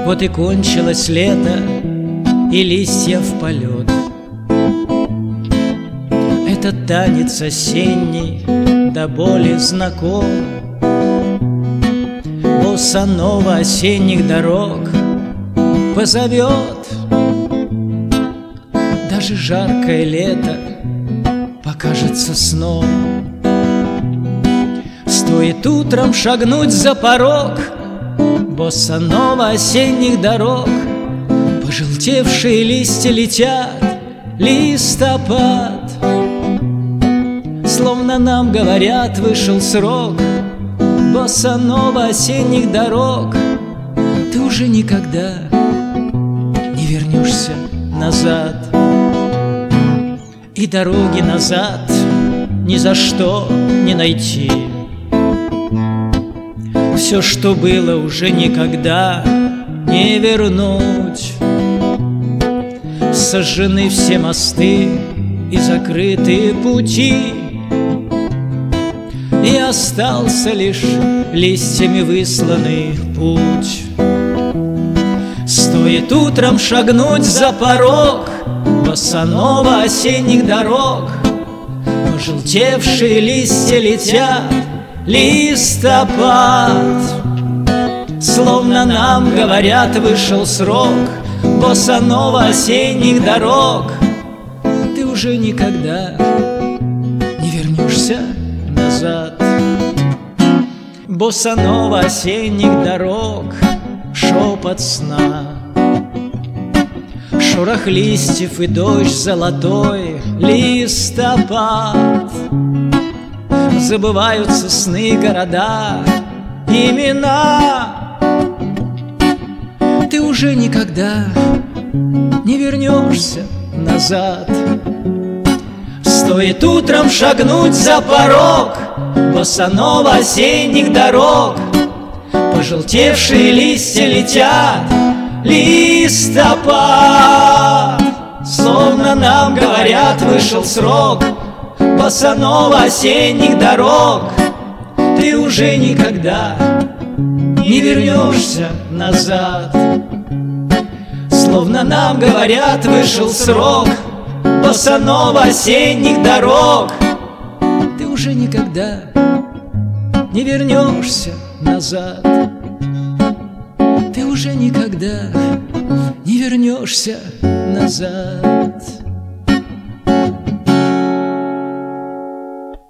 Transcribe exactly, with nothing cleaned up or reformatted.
Вот и кончилось лето, и листья в полет. Этот танец осенний до боли знаком. Босса-нова осенних дорог позовет. Даже жаркое лето покажется сном. Стоит утром шагнуть за порог босса-нова осенних дорог. Пожелтевшие листья летят, листопад. Словно нам говорят, вышел срок босса-нова осенних дорог. Ты уже никогда не вернешься назад, и дороги назад ни за что не найти. Все, что было, уже никогда не вернуть. Сожжены все мосты и закрыты пути, и остался лишь листьями высланный путь. Стоит утром шагнуть за порог босса-нова осенних дорог. Пожелтевшие листья летят, листопад. Словно нам говорят, вышел срок босса-нова осенних дорог. Ты уже никогда не вернешься назад. Босса-нова осенних дорог, шепот сна, шорох листьев и дождь золотой, листопад. Забываются сны, города, имена. Ты уже никогда не вернешься назад. Стоит утром шагнуть за порог босса-нова осенних дорог. Пожелтевшие листья летят, листопад. Словно нам говорят, вышел срок босса-нова осенних дорог. Ты уже никогда не вернешься назад. Словно нам говорят, вышел срок босса-нова осенних дорог. Ты уже никогда не вернешься назад. Ты уже никогда не вернешься назад.